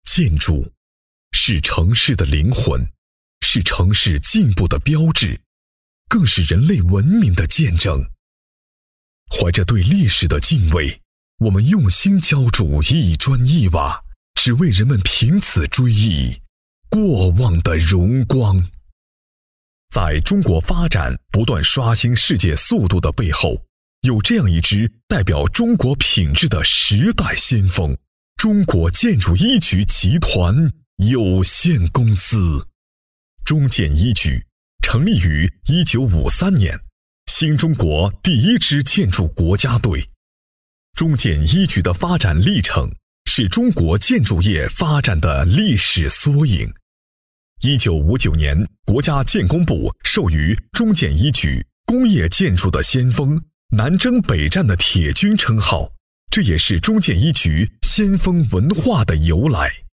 建筑是城市的灵魂，是城市进步的标志，更是人类文明的见证。怀着对历史的敬畏，我们用心浇筑一砖一瓦，只为人们凭此追忆过往的荣光。在中国发展不断刷新世界速度的背后，有这样一支代表中国品质的时代先锋——中国建筑一局集团有限公司。中建一局成立于1953年，新中国第一支建筑国家队。中建一局的发展历程是中国建筑业发展的历史缩影。1959年，国家建工部授予中建一局工业建筑的先锋、南征北战的铁军称号，这也是中建一局先锋文化的由来。